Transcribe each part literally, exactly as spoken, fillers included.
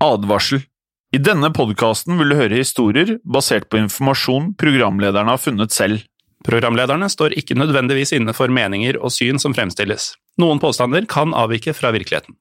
Advarsel. I denne podcasten vil du høre historier basert på informasjon programlederne har funnet selv. Programlederne står ikke nødvendigvis inne for meninger og syn som fremstilles. Noen påstander kan avvike fra virkeligheten.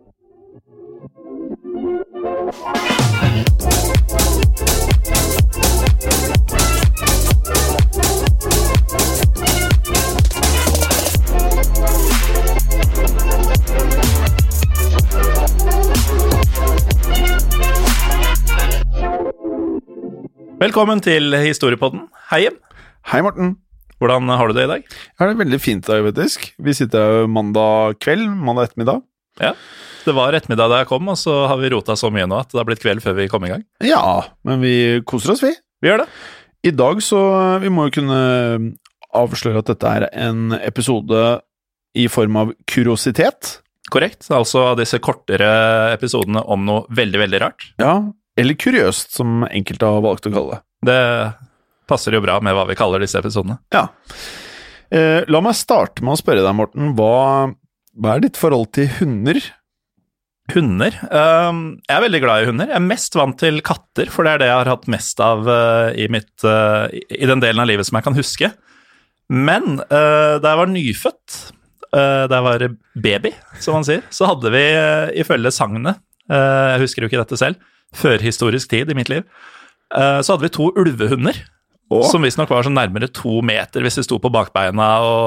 Velkommen til Historiepodden. Hei, Jim. Hei, Morten. Hvordan har du det i dag? Jeg har det veldig fint i dag, faktisk. Vi sitter her mandag kveld, mandag ettermiddag. Ja, det var ettermiddag da jeg kom, og så har vi rotet så mye nå at det har blitt kveld før vi kom i gang. Ja, men vi koser oss, vi. Vi gjør det. I dag så, vi må jo kunne avsløre at dette er en episode i form av kuriositet. Korrekt, altså disse kortere episodene om noe veldig, veldig rart. Ja, eller kuriøst, som enkelte har valgt å kalle det. Det passer jo bra med hva vi kaller disse episodene. Ja. Eh, la meg starte med å spørre deg, Morten, hva, hva er ditt forhold til hunder? Hunder? Um, jeg er veldig glad i hunder. Jeg er mest vant til katter, for det er det jeg har hatt mest av uh, i, mitt, uh, i den delen av livet som jeg kan huske. Men uh, da jeg var nyfødt, uh, da jeg var baby, som man sier, så hadde vi uh, ifølge sagnet, uh, jeg husker jo ikke dette selv, førhistorisk tid i mitt liv, uh, så hadde vi to ulvehunder, Åh. som visst nok var sånn nærmere to meter hvis de sto på bakbeina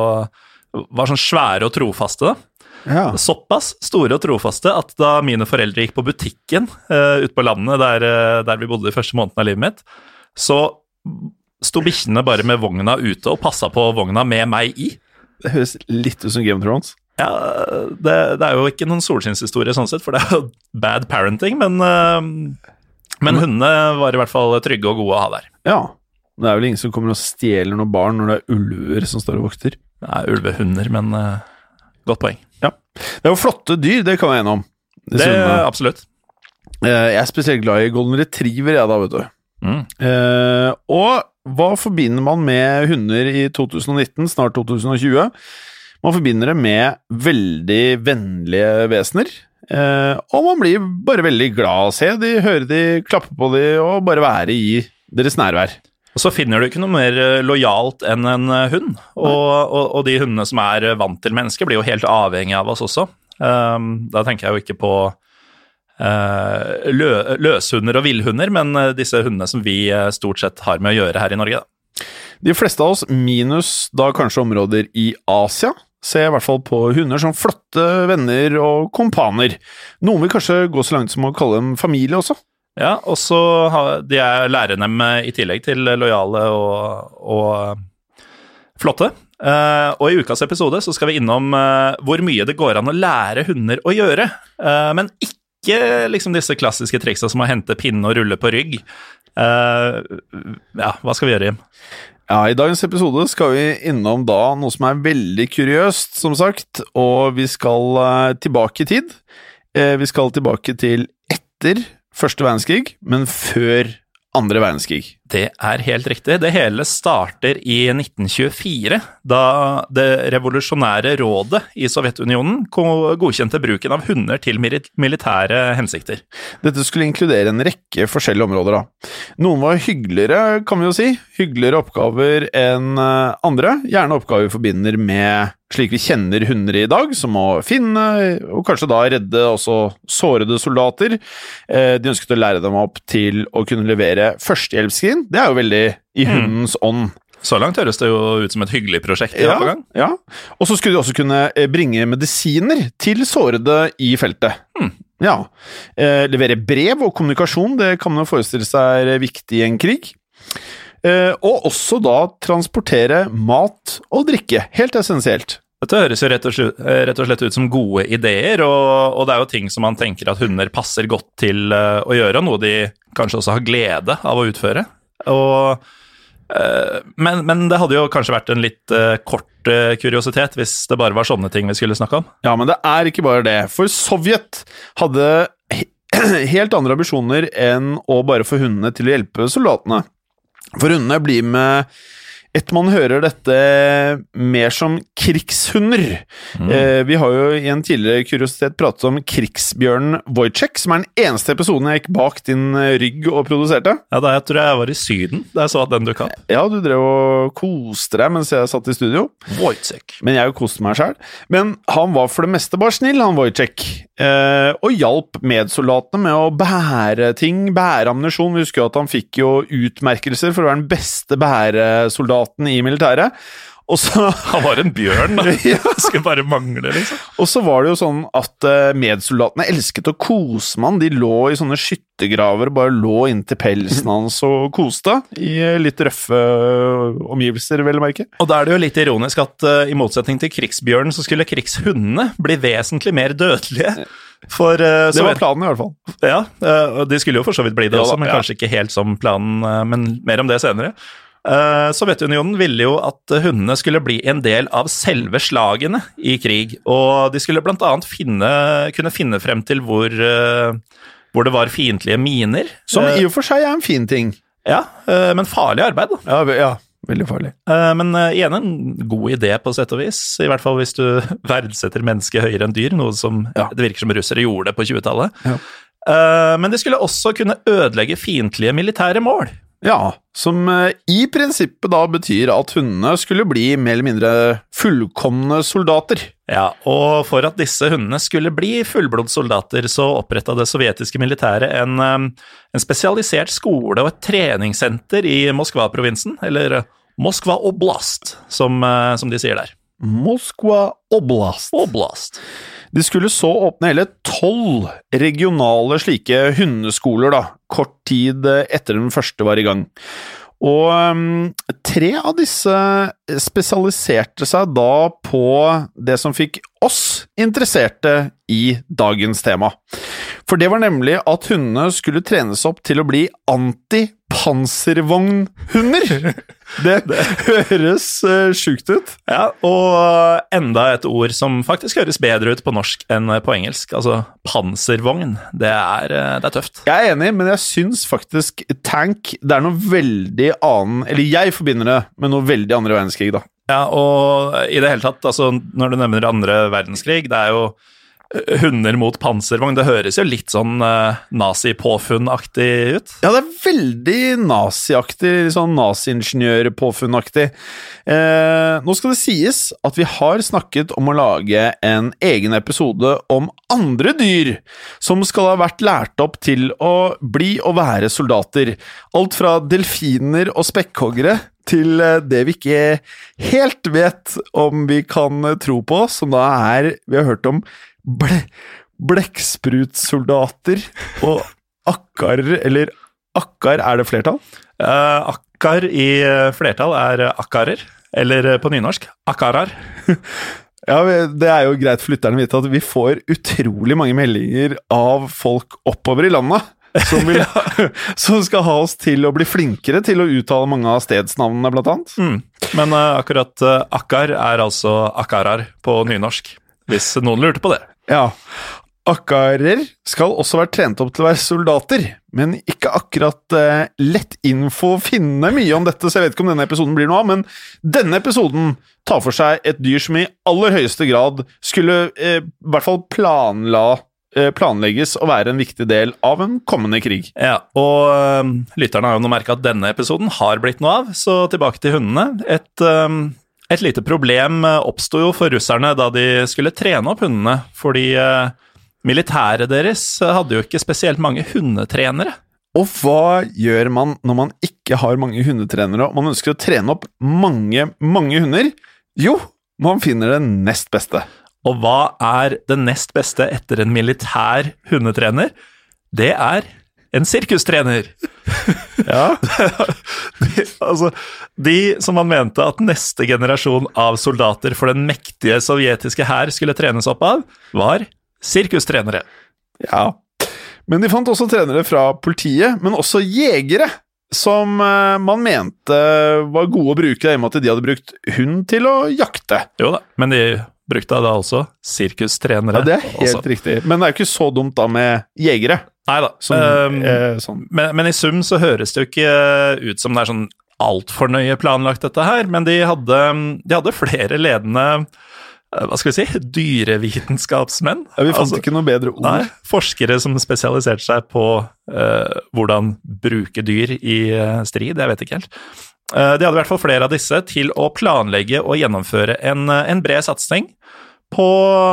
og var sånn svære og trofaste. Ja. Såpass store og trofaste at da mine foreldre gikk på butikken uh, ute på landet der, uh, der vi bodde de første månedene av livet mitt, så sto bikkjene bare med vogna ute og passet på vogna med meg i. Det høres litt ut som Game of Thrones. Ja, det, det er jo ikke noen solskinnshistorie sånn sett, for det er jo bad parenting, men, uh, men hundene var i hvert fall trygge og gode å ha der. Ja, det er vel ingen som kommer og stjeler noen barn når det er ulver som står og vokter. Det er ulvehunder, men uh, godt poeng. Ja, det er jo flotte dyr, det kan vi ene om. Det, det er absolutt. Uh, jeg er spesielt glad i golden retriever, jeg da, vet du. Mm. Uh, og hva forbinder man med hunder i to tusen nitten, snart to tusen tjue? Man forbinder det med veldig vennlige vesener, eh, og man blir bare veldig glad å se de, høre de, klappe på de, og bare være i deres nærvær. Og så finner du ikke noe mer lojalt enn en hund, og, og, og de hundene som er vant til mennesker blir jo helt avhengig av oss også. Um, da tenker jeg jo ikke på uh, lø, løshunder og villhunder, men disse hundene som vi stort sett har med å gjøre her i Norge. Da. De fleste av oss, minus da kanskje områder i Asia, ser i hvert fall på hunder som flotte venner og kompaner. Noen vil kanskje gå så langt som å kalle dem familie også. Ja, og så har de er lærer dem i tillegg til lojale og, og flotte. Uh, og i ukas episode så skal vi innom uh, hvor mye det går an å lære hunder å gjøre, uh, men ikke liksom disse klassiske triksene som å hente pinne og rulle på rygg. Uh, ja, hva skal vi gjøre, Jim? Ja, i dagens episode skal vi innom da noe som er veldig kuriøst, som sagt, og vi skal uh, tilbake i tid. Eh, vi skal tilbake til etter Første verdenskrig, men før Andre verdenskrig. Det er helt riktig. Det hele starter i nitten tjuefire, da det revolusjonære rådet i Sovjetunionen godkjente bruken av hunder til militære hensikter. Dette skulle inkludere en rekke forskjellige områder da. Noen var hyggeligere, kan vi jo si. Hyggeligere oppgaver enn andre. Gjerne oppgaver vi forbinder med slik vi kjenner hunder i dag, som å finne, og kanskje da redde også sårede soldater. De ønsket å lære dem opp til å kunne levere førstehjelpsskrin. Det er jo veldig i hundens ånd. Så langt høres det jo ut som et hyggelig prosjekt de ja, har på gang. Ja, og så skulle de også kunne bringe medisiner til sårede i feltet. Hmm. Ja, eh, levere brev og kommunikasjon, det kan man jo forestille seg er viktig i en krig. Eh, og også da transportere mat og drikke, helt essensielt. Dette høres jo rett og, slett, rett og slett ut som gode ideer, og, og det er jo ting som man tenker at hunder passer godt til uh, å gjøre, noe de kanskje også har glede av å utføre. Og, uh, men, men det hadde jo kanskje vært en litt uh, kort uh, kuriositet hvis det bare var sånne ting vi skulle snakke om. Ja, men det er ikke bare det, for Sovjet hadde helt andre ambisjoner enn å bare få hundene til å hjelpe soldatene. For hundene blir med etter man hører dette mer som krigshunder. Mm. Eh, vi har jo i en tidligere kuriositet pratet om krigsbjørnen Wojciech, som er den eneste episoden jeg gikk bak din rygg og produserte. Ja, da jeg tror jeg var i Syden, da jeg så at den dukket opp. Ja, du drev og koste deg mens jeg satt i studio. Wojciech. Men jeg koste meg selv. Men han var for det meste bare snill, han Wojciech. Eh, og hjalp medsoldatene med å bære ting, bære ammunisjon. Vi husker jo at han fikk jo utmerkelser for å være den beste bæresoldaten i militæret. Og så, han var en bjørn, da. Ja. Det skulle bare mangle, liksom. Og så var det jo sånn at medsoldatene elsket å kose med han. De lå i sånne skyttegraver og bare lå inntil pelsen hans og koste i litt røffe omgivelser, vel å merke. Og da er det jo litt ironisk at uh, i motsetning til krigsbjørnen så skulle krigshundene bli vesentlig mer dødelige. For, uh, det var planen i hvert fall. Ja, uh, de skulle jo for så vidt bli det ja, også, da, men ja. kanskje ikke helt som planen, uh, men mer om det senere. Uh, Sovjetunionen ville jo at hundene skulle bli en del av selve slagene i krig, og de skulle blant annet finne, kunne finne frem til hvor, uh, hvor det var fiendtlige miner. Som i og for seg er en fin ting. Ja, uh, men farlig arbeid da. Ja, ja. Veldig farlig. Uh, men uh, igjen en god idé på sett og vis, i hvert fall hvis du verdsetter mennesket høyere enn dyr, noe som ja. Det virker som russere gjorde på tjuetallet. Ja. Uh, men de skulle også kunne ødelegge fiendtlige militære mål. Ja, som uh, i prinsippet da betyr at hundene skulle bli mer eller mindre fullkomne soldater. Ja, og for at disse hundene skulle bli fullblodssoldater, så opprettet det sovjetiske militæret en, um, en spesialisert skole og et treningssenter i Moskva-provinsen, eller uh, Moskva Oblast, som, uh, som de sier der. Moskva Oblast. Oblast. De skulle så åpne hele tolv regionale slike hundeskoler da, kort tid etter den første var i gang. Og um, tre av disse spesialiserte seg da på det som fikk oss interesserte i dagens tema. For det var nemlig at hundene skulle trenes opp til å bli anti-panservognhunder. Det, det høres uh, sjukt ut. Ja, og enda et ord som faktisk høres bedre ut på norsk enn på engelsk. Altså panservogn. Det er, det er tøft. Jeg er enig, men jeg syns faktisk tank, det er noe veldig annen, eller jeg forbinder det med noe veldig andre verdenskrig da. Ja, og i det hele tatt, altså når du nevner andre verdenskrig, det er jo hunder mot panservogn, det høres jo litt sånn uh, nazi-påfunn-aktig ut. Ja, det er veldig nazi-aktig, sånn nazi-ingeniør-påfunn-aktig. Eh, nå skal det sies at vi har snakket om å lage en egen episode om andre dyr som skal ha vært lært opp til å bli og være soldater. Alt fra delfiner og spekkhoggere til det vi ikke helt vet om vi kan tro på, som da er, vi har hørt om ble, blekksprutsoldater og akkarer, eller akkar, er det flertall? Uh, akkar i flertall er akkarer, eller på nynorsk, akkarar. Ja, det er jo greit for lytterne å vite at vi får utrolig mange meldinger av folk oppover i landet, som, vil, som skal ha oss til å bli flinkere til å uttale mange av stedsnavnene, blant annet. Mm. Men uh, akkurat uh, akkar er altså akkarar på nynorsk, hvis noen lurte på det. Ja, akkarer skal også være trent opp til å være soldater, men ikke akkurat uh, lett info å finne mye om dette, så jeg vet ikke om denne episoden blir noe av, men denne episoden tar for seg et dyr som i aller høyeste grad skulle uh, i hvert fall planla planlegges å være en viktig del av en kommende krig. Ja, og uh, lytterne har jo nå merket at denne episoden har blitt noe av, så tilbake til hundene. Et, uh, et lite problem oppstod jo for russerne da de skulle trene opp hundene, fordi uh, militæret deres hadde jo ikke spesielt mange hundetrenere. Og hva gjør man når man ikke har mange hundetrenere, og man ønsker å trene opp mange, mange hunder? Jo, man finner det nest beste. Og hva er det nest beste etter en militær hundetrener? Det er en sirkustrener. Ja. de, altså, de som man mente at neste generasjon av soldater for den mektige sovjetiske hær skulle trenes opp av, var sirkustrenere. Ja, men de fant også trenere fra politiet, men også jegere, som man mente var gode å bruke, i og med at de hadde brukt hund til å jakte. Jo da, men de brukte da også sirkustrenere. Ja, det er helt også riktig. Men det er jo ikke så dumt da med jegere. Neida. Som, um, eh, sånn. men, men i sum så høres det jo ikke ut som det er sånn alt for nøye planlagt dette her, men de hadde, de hadde flere ledende, hva skal vi si, dyrevitenskapsmenn. Ja, vi fant altså, ikke noe bedre ord. Nei, forskere som spesialiserte seg på uh, hvordan bruke dyr i uh, strid, jeg vet ikke helt. Uh, de hadde i hvert fall flere av disse til å planlegge og gjennomføre en, en bred satsning på,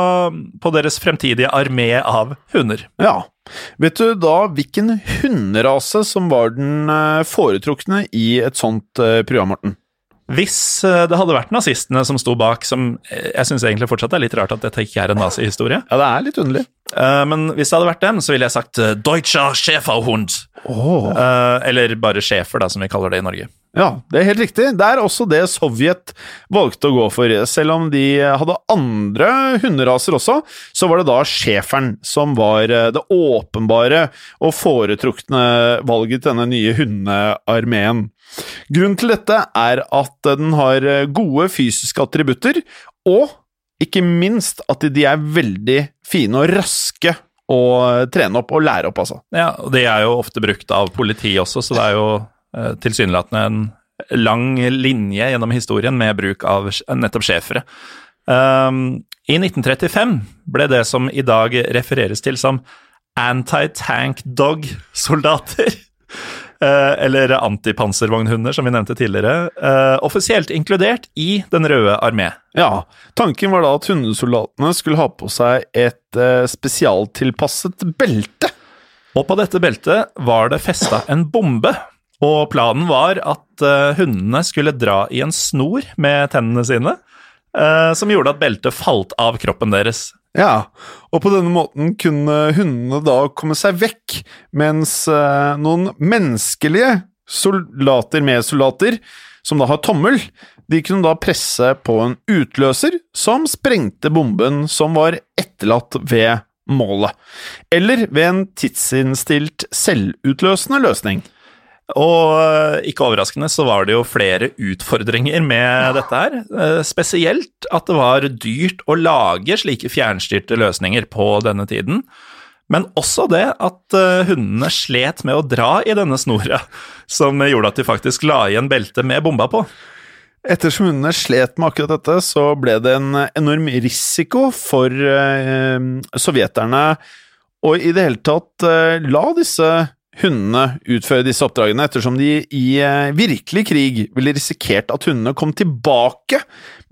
på deres fremtidige armé av hunder. Ja. Vet du da hvilken hunderase som var den foretrukne i et sånt program, Morten? Hvis det hadde vært nazistene som sto bak, som jeg synes egentlig fortsatt er litt rart at dette ikke er en nazi-historie. Ja, det er litt underlig. Men hvis det hadde vært dem, så ville jeg sagt Deutscher Schäferhund. Oh. Eller bare schæfer, da, som vi kaller det i Norge. Ja, det er helt riktig. Det er også det Sovjet valgte å gå for. Selv om de hadde andre hunderaser også, så var det da schæferen som var det åpenbare og foretrukne valget til denne nye hundearmeen. Grunnen til dette er at den har gode fysiske attributter, og ikke minst at de er veldig fine og raske å trene opp og lære opp, altså. Ja, og de er jo ofte brukt av politi også, så det er jo eh, tilsynelatende en lang linje gjennom historien med bruk av nettopp schæfere. Um, I nitten trettifem ble det som i dag refereres til som anti-tank dog-soldater, Uh, eller antipanservognhunder, som vi nevnte tidligere, uh, offisielt inkludert i den røde armé. Ja, tanken var da at hundesoldatene skulle ha på seg et uh, spesialtilpasset belte. Og på dette beltet var det festet en bombe, og planen var at uh, hundene skulle dra i en snor med tennene sine, uh, som gjorde at beltet falt av kroppen deres. Ja, og på denne måten kunne hundene da komme seg vekk, mens eh, noen menneskelige soldater med soldater, som da har tommel, de kunne da presse på en utløser som sprengte bomben som var etterlatt ved målet, eller ved en tidsinnstilt selvutløsende løsning. Og ikke overraskende så var det jo flere utfordringer med dette her, spesielt at det var dyrt å lage slike fjernstyrte løsninger på denne tiden, men også det at hundene slet med å dra i denne snora, som gjorde at de faktisk la igjen belte med bomba på. Ettersom hundene slet med akkurat dette, så ble det en enorm risiko for eh, sovjeterne, og i det hele tatt eh, la disse hundene utføre disse oppdragene, ettersom de i eh, virkelig krig ville risikert at hundene kom tilbake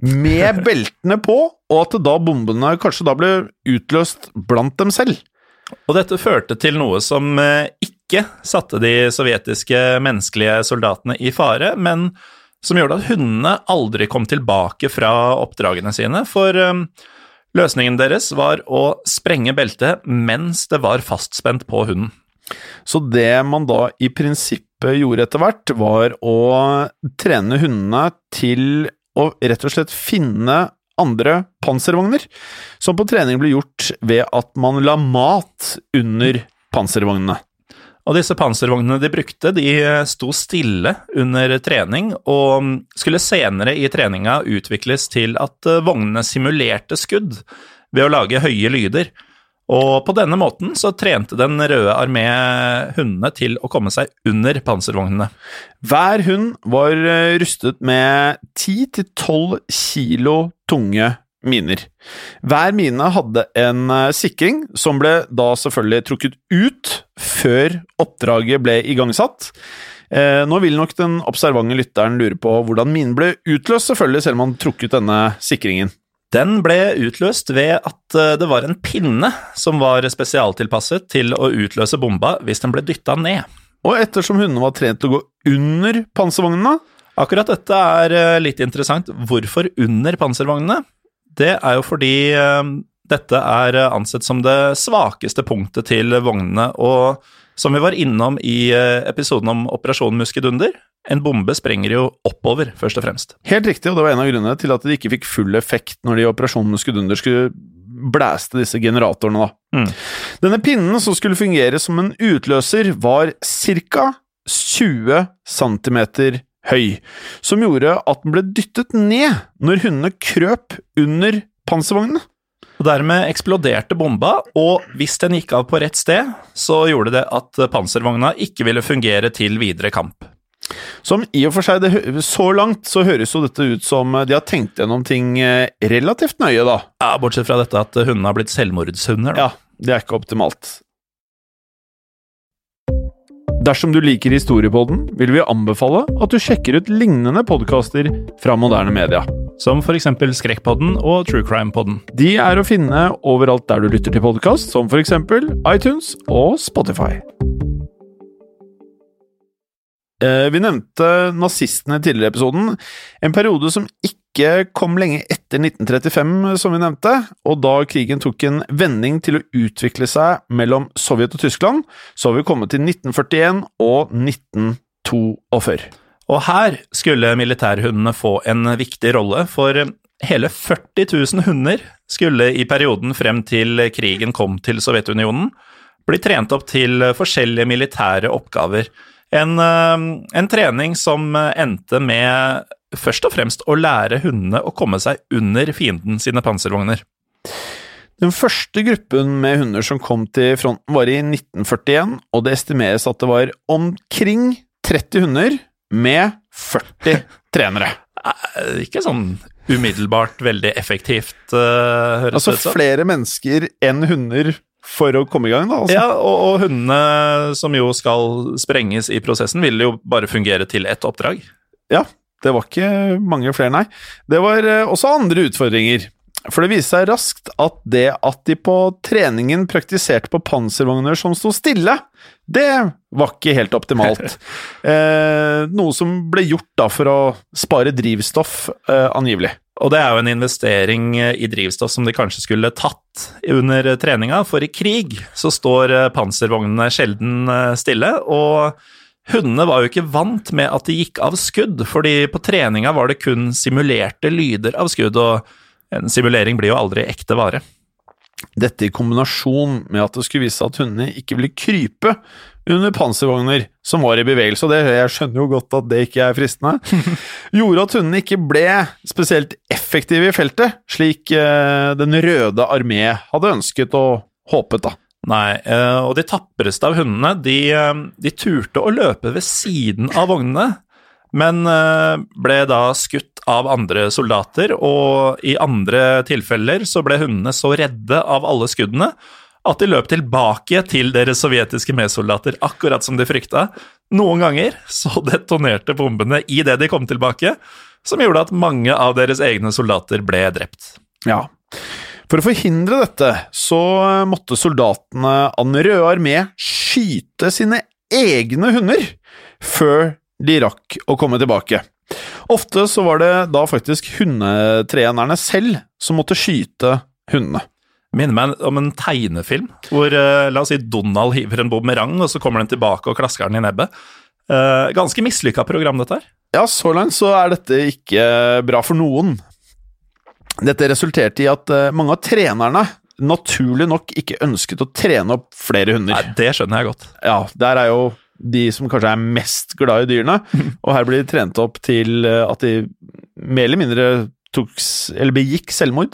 med beltene på, og at da bombene kanskje da ble utløst blant dem selv. Og dette førte til noe som eh, ikke satte de sovjetiske menneskelige soldatene i fare, men som gjorde at hundene aldri kom tilbake fra oppdragene sine, for eh, løsningen deres var å sprenge beltet mens det var fastspent på hunden. Så det man da i prinsippet gjorde etter hvert, var å trene hundene til å rett og slett finne andre panservogner, som på trening ble gjort ved at man la mat under panservognene. Og disse panservognene de brukte, de sto stille under trening, og skulle senere i treninga utvikles til at vognene simulerte skudd ved å lage høye lyder. Og på denne måten så trente den røde armé hundene til å komme seg under panservognene. Hver hund var rustet med ti til tolv kilo tunge miner. Hver mine hadde en sikring som ble da selvfølgelig trukket ut før oppdraget ble igangsatt. Eh, nå vil nok den observante lytteren lure på hvordan minen ble utløst, selvfølgelig, selv om man trukket denne sikringen. Den ble utløst ved at det var en pinne som var spesialtilpasset til å utløse bomba hvis den ble dyttet ned. Og ettersom hundene var trent til å gå under panservognene? Akkurat dette er litt interessant. Hvorfor under panservognene? Det er jo fordi dette er ansett som det svakeste punktet til vognene, og som vi var innom i episoden om Operasjon Muskedunder, en bombe sprenger jo oppover, først og fremst. Helt riktig, og det var en av grunnene til at de ikke fikk full effekt når de i Operasjon Muskedunder skulle blæste disse generatorene da. Mm. Denne pinnen som skulle fungere som en utløser var cirka tjue centimeter høy, som gjorde at den ble dyttet ned når hundene krøp under panservognene. Og dermed eksploderte bomba, og hvis den gikk av på rett sted, så gjorde det at panservogna ikke ville fungere til videre kamp. Som i og for seg, det, hø- så langt så høres jo dette ut som de har tenkt gjennom ting eh, relativt nøye da. Ja, bortsett fra dette at hundene har blitt selvmordshunder. Da. Ja, det er ikke optimalt. Dersom du liker Historiepodden, vil vi anbefale at du sjekker ut lignende podcaster fra moderne media. Som for eksempel Skrekkpodden og True Crime-podden. De er å finne overalt der du lytter til podcast, som for eksempel iTunes og Spotify. Eh, vi nevnte nazistene tidligere i episoden, en periode som ikke kom lenge etter nitten trettifem, som vi nevnte, og da krigen tok en vending til å utvikle seg mellom Sovjet og Tyskland, så har vi kommet til nitten førtien og nitten førtito. Og her skulle militærhundene få en viktig rolle, for hele førti tusen hunder skulle i perioden frem til krigen kom til Sovjetunionen bli trent opp til forskjellige militære oppgaver. En, en trening som endte med først og fremst å lære hundene å komme seg under fienden sine panservogner. Den første gruppen med hunder som kom til fronten var i nitten førtien, og det estimeres at det var omkring tretti hunder med førti trenere. Ikke sånn umiddelbart veldig effektivt, uh, høres altså, det ut som. Flere mennesker enn hunder for å komme i gang, da? Altså. Ja, og, og hundene som jo skal sprenges i prosessen, vil jo bare fungere til ett oppdrag. Ja, det var ikke mange flere, nei. Det var uh, også andre utfordringer. For det viste seg raskt at det at de på treningen praktiserte på panservogner som stod stille, det var ikke helt optimalt. eh, noe som ble gjort da for å spare drivstoff, eh, angivelig. Og det er jo en investering i drivstoff som de kanskje skulle tatt under treninga, for i krig så står panservognene sjelden stille, og hundene var jo ikke vant med at de gikk av skudd, fordi på treninga var det kun simulerte lyder av skudd, og en simulering blir jo aldri ekte vare. Dette i kombinasjon med at det skulle vise at hundene ikke ville krype under panservogner som var i bevegelse, og det, jeg skjønner jo godt at det ikke er fristende, gjorde at hundene ikke ble spesielt effektive i feltet, slik eh, den røde armé hadde ønsket og håpet da. Nei, og de tappereste av hundene, de, de turte å løpe ved siden av vognene, men ble da skutt av andre soldater, og i andre tilfeller så ble hundene så redde av alle skuddene at de løp tilbake til deres sovjetiske medsoldater, akkurat som de frykta. Noen ganger så detonerte bombene i det de kom tilbake, som gjorde at mange av deres egne soldater ble drept. Ja, for å forhindre dette så måtte soldatene av den røde armé skyte sine egne hunder før de rakk å komme tilbake. Ofte så var det da faktisk hundetrenerne selv som måtte skyte hundene. Minner meg om en tegnefilm, hvor, la oss si, Donald hiver en bumerang, og så kommer den tilbake og klasker den i nebbet. Ganske mislykket program, dette her. Ja, så langt så er dette ikke bra for noen. Dette resulterte i at mange av trenerne naturlig nok ikke ønsket å trene opp flere hunder. Nei, det skjønner jeg godt. Ja, der er jo de som kanskje er mest glad i dyrene, og her blir de trent opp til at de mer eller mindre tok, eller begikk selvmord.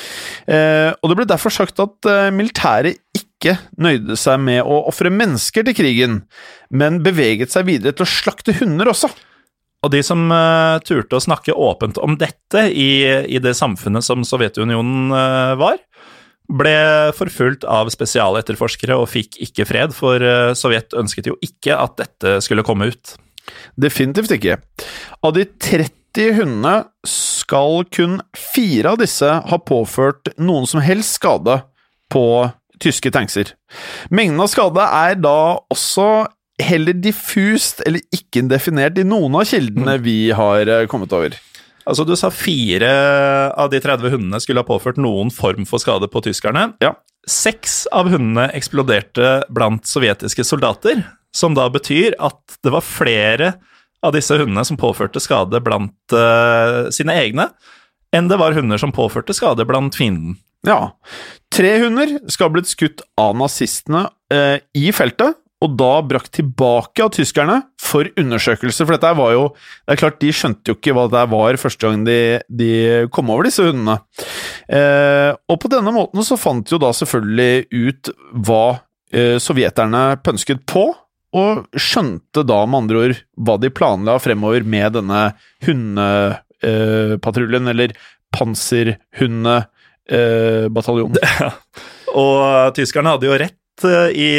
Eh, og det ble derfor sagt at eh, militæret ikke nøyde seg med å offre mennesker til krigen, men beveget seg videre til å slakte hunder også. Og de som uh, turte å snakke åpent om dette i, i det samfunnet som Sovjetunionen uh, var, ble forfulgt av spesialetterforskere og fikk ikke fred, for uh, Sovjet ønsket jo ikke at dette skulle komme ut. Definitivt ikke. Av de tretti hundene skal kun fire av disse ha påført noen som helst skade på tyske tankser. Mengden av skade er da også heller diffust eller ikke definert i noen av kildene vi har kommet over. Altså, du sa fire av de tretti hundene skulle ha påført noen form for skade på tyskerne. Ja. Seks av hundene eksploderte blant sovjetiske soldater, som da betyr at det var flere av disse hundene som påførte skade blant uh, sine egne, enn det var hunder som påførte skade blant fienden. Ja. Tre hunder skal ha blitt skutt av nazistene uh, i feltet, og da brakt tilbake av tyskerne for undersøkelse, for dette var jo, det er klart, de skjønte jo ikke hva det var første gang de, de kom over disse hundene. Eh, og på denne måten så fant de jo da selvfølgelig ut hva eh, sovjeterne pønsket på, og skjønte da med andre ord hva de planla fremover med denne hundepatruljen, eller panserhundebataljonen. Ja. Og tyskerne hadde jo rett i,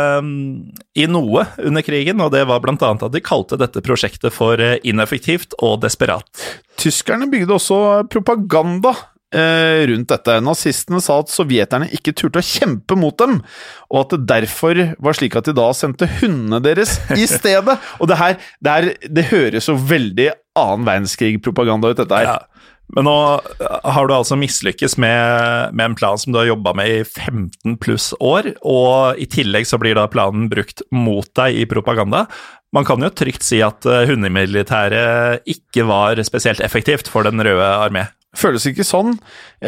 i noe under krigen, og det var blant annet at de kalte dette prosjektet for ineffektivt og desperat. Tyskerne bygde også propaganda eh, rundt dette. Nazistene sa at sovjeterne ikke turte å kjempe mot dem, og at det derfor var slik at de da sendte hundene deres i stedet. Og det her, det, her, det høres så veldig annen verdenskrig-propaganda ut, dette her. Ja. Men nå har du altså mislykkes med, med en plan som du har jobbet med i femten pluss år, og i tillegg så blir da planen brukt mot deg i propaganda. Man kan jo trygt si at hundemilitæret ikke var spesielt effektivt for den røde armé. Føles ikke sånn,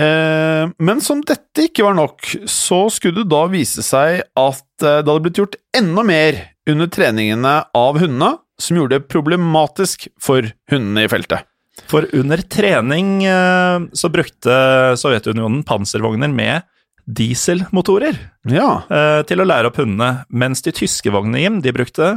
eh, men som dette ikke var nok, så skulle det da vise seg at det hadde blitt gjort enda mer under treningene av hundene, som gjorde det problematisk for hundene i feltet. For under trening så brukte Sovjetunionen panservogner med dieselmotorer ja. til å lære opp hundene, mens de tyske vognene, de brukte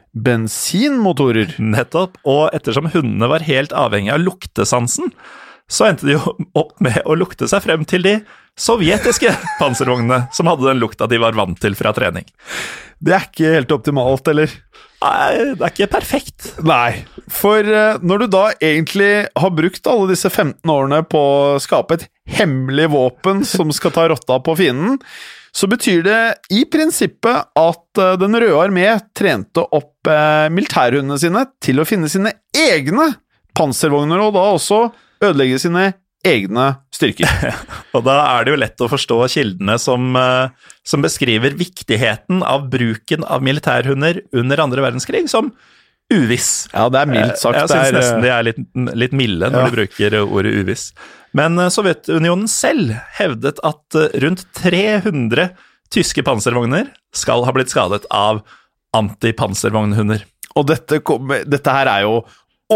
bensinmotorer. Nettopp, og ettersom hundene var helt avhengig av luktesansen, så endte de jo opp med å lukte seg frem til de sovjetiske panservognene, som hadde den lukta de var vant til fra trening. Det er ikke helt optimalt, eller? Nei, det er ikke perfekt. Nei, for når du da egentlig har brukt alle disse femten årene på å skape et hemmelig våpen som skal ta rotta på fienden, så betyr det i prinsippet at den røde armé trente opp militærhundene sine til å finne sine egne panservogner, og da også ødelegge sine egne styrker. Og da er det jo lett å forstå kildene som, som beskriver viktigheten av bruken av militærhunder under andre verdenskrig som uviss. Ja, det er mildt sagt. Jeg synes nesten de er litt, litt milde når ja. de bruker ordet uviss. Men Sovjetunionen selv hevdet at rundt tre hundre tyske panservogner skal ha blitt skadet av antipanservognhunder. Og dette, kom, dette her er jo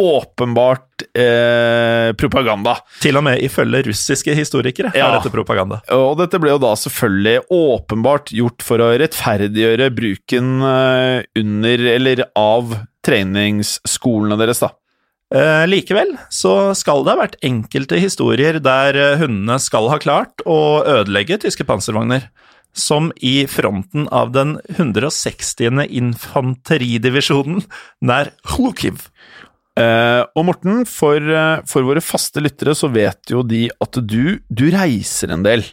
åpenbart eh, propaganda. Til og med ifølge russiske historikere ja. er dette propaganda. Og dette ble jo da selvfølgelig åpenbart gjort for å rettferdiggjøre bruken eh, under eller av treningsskolene deres da. Eh, likevel så skal det ha vært enkelte historier der hundene skal ha klart å ødelegge tyske panservogner, som i fronten av den hundre og sekstiende infanteridivisjonen nær Kharkiv. Uh, og Morten, for, uh, for våre faste lyttere så vet jo de at du, du reiser en del.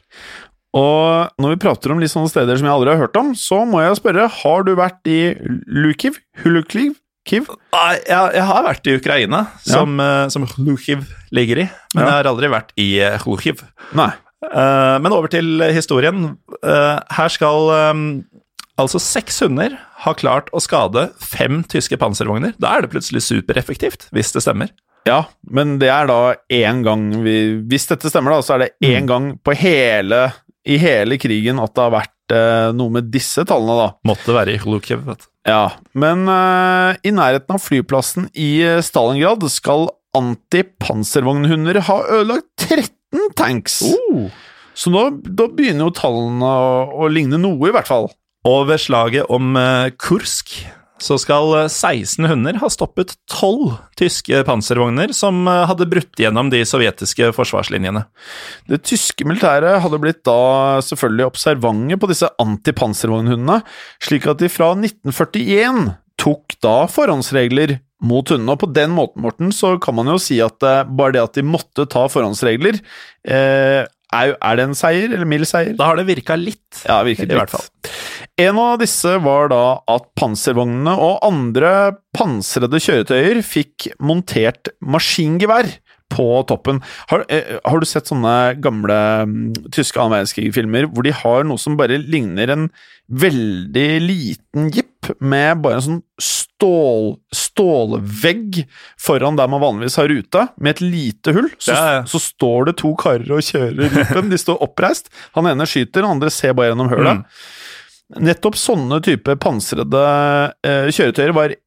Og når vi prater om litt sånne steder som jeg aldri har hørt om, så må jeg spørre, har du vært i Lukiv? Hulukiv? Kiv? Nei, jeg, jeg har vært i Ukraina, som, ja. uh, som Kharkiv ligger i, men ja. jeg har aldri vært i uh, Kharkiv. Nei. Uh, men over til historien. Uh, her skal um, altså seks hunder har klart å skade fem tyske panservogner. Da er det plutselig supereffektivt, hvis det stemmer. Ja, men det er da en gang vi, hvis dette stemmer da, så er det en mm. gang på hele, i hele krigen at det har vært eh, noe med disse tallene da. Måtte være i Kharkiv, vet du. Ja, men eh, i nærheten av flyplassen i Stalingrad skal antipanservognhunder ha ødelagt tretten tanks. Oh. Så nå, da begynner jo tallene å, å ligne noe i hvert fall. Og ved slaget om Kursk så skal seksten hunder ha stoppet tolv tyske panservogner som hadde brutt gjennom de sovjetiske forsvarslinjene. Det tyske militæret hadde blitt da selvfølgelig observante på disse antipanservognhundene, slik at de fra nitten førtien tok da forhåndsregler mot hundene. Og på den måten, Morten, så kan man jo si at bare det at de måtte ta forhåndsregler, eh, Er, er det en seier, eller mild seier? Da har det virket litt, ja, virket i litt. hvert fall. En av disse var da at panservognene og andre pansrede kjøretøyer fikk montert maskingevær på toppen. Har, eh, har du sett sånne gamle um, tyske annen verdenskrig-filmer hvor de har noe som bare ligner en veldig liten jeep med bare en sånn stål, stålvegg foran der man vanligvis har rute, med et lite hull, så, ja, ja. så står det to karer og kjører jeepen, de står oppreist, han ene skyter, han andre ser bare gjennom hølet. Mm. Nettopp sånne type pansrede eh, kjøretøyer var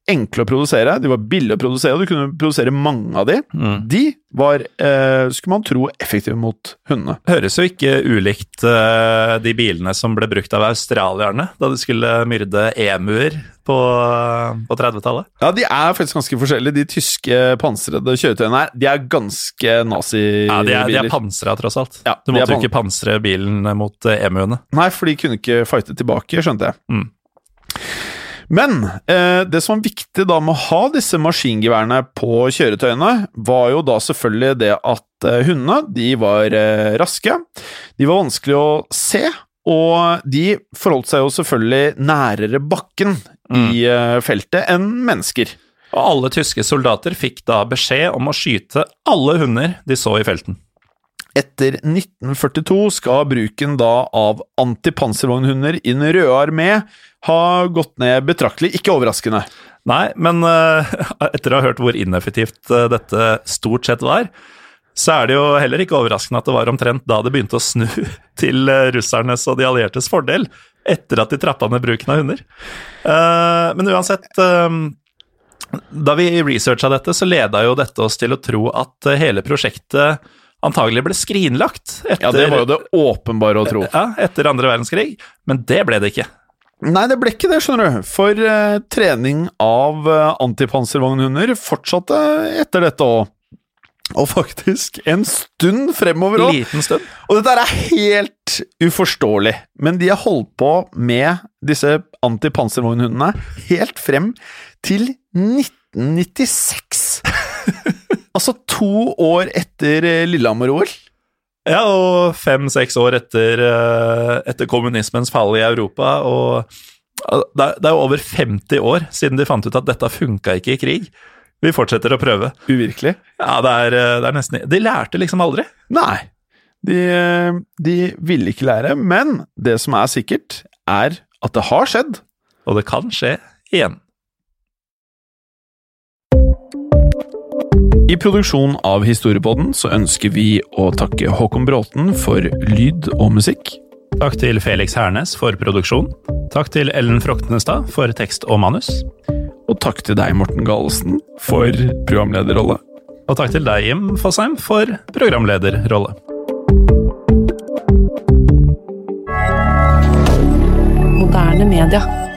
enkle å produsere, de var billige å produsere, og du kunne produsere mange av de. Mm. De var, eh, skulle man tro, effektive mot hundene. Høres jo ikke ulikt uh, de bilene som ble brukt av australierne da de skulle myrde emuer på, på trettitallet. Ja, de er faktisk ganske forskjellige. De tyske pansrede kjøretøyene her, de er ganske nazi-biler. Ja, de er, de er pansret tross alt. Ja, du måtte jo ikke pansre bilen mot uh, emuene. Nei, for de kunne ikke fighte tilbake, skjønte jeg. Mm. Men eh, det som var viktig da med å ha disse maskingeværene på kjøretøyene, var jo da selvfølgelig det at eh, hundene, de var eh, raske, de var vanskelig å se, og de forholdt seg jo selvfølgelig nærere bakken mm. i eh, feltet enn mennesker. Og alle tyske soldater fikk da beskjed om å skyte alle hunder de så i felten. Etter nitten førtito skal bruken da av antipanservognhunder i den røde armé ha gått ned betraktelig, ikke overraskende. Nei, men uh, etter å ha hørt hvor ineffektivt uh, dette stort sett var, så er det jo heller ikke overraskende at det var omtrent da det begynte å snu til uh, russernes og de alliertes fordel, etter at de trappet ned bruken av hunder. Uh, men uansett, uh, da vi researchet dette, så ledet jo dette oss til å tro at uh, hele prosjektet antagelig ble skrinlagt etter, ja, det var jo det åpenbare å tro. Ja, etter andre verdenskrig, men det ble det ikke. Nei, det ble ikke det, skjønner du. For uh, trening av uh, antipanservognhunder fortsatte etter dette også. Og faktisk en stund fremover også. Liten stund. Og dette er helt uforståelig, men de har holdt på med disse antipanservognhundene helt frem til nitten nittiseks. Altså to år etter Lillehammer-O L. Ja, og fem-seks år etter, etter kommunismens fall i Europa, og det er jo over femti år siden de fant ut at dette funket ikke i krig. Vi fortsetter å prøve. Uvirkelig? Ja, det er, det er nesten... De lærte liksom aldri. Nei, de, de ville ikke lære, men det som er sikkert er at det har skjedd. Og det kan skje igjen. I produksjon av Historiepodden så ønsker vi å takke Håkon Bråten for lyd og musikk. Takk til Felix Hernes for produksjon. Takk til Ellen Froktenestad for tekst og manus. Og takk til deg, Morten Galesen, for programlederrolle. Og takk til deg, Jim Fosheim, for programlederrolle. Moderne media.